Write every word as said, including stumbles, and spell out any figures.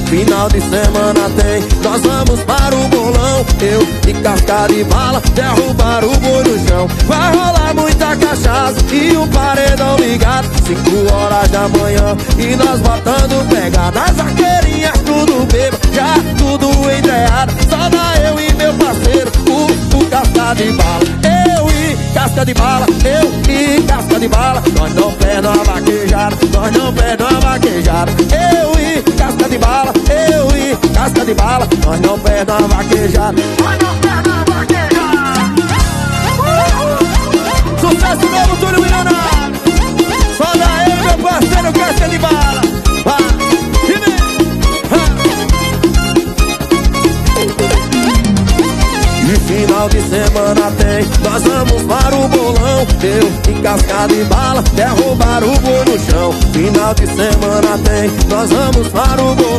Final de semana tem, nós vamos para o bolão. Eu e casca de bala, derrubar o boi no chão. Vai rolar muita cachaça e um paredão ligado. Cinco horas da manhã e nós botando pegada. As vaqueirinhas tudo bêbado, já tudo entreado. Só dá eu e meu parceiro, o, o casca de bala. Eu e casca de bala, eu e casca de bala. Nós não perdemos a vaquejada, nós não perdemos a vaquejada. Eu e casca de bala, eu e casca de bala. Nós não perdemos a vaquejada, nós não perdemos a vaquejada. Sucesso novo, Túlio Milionário. Só dá eu e meu parceiro, casca de bala. Final de semana tem, nós vamos para o bolão. Eu e casca de bala, derrubar o boi no chão. Final de semana tem, nós vamos para o bolão.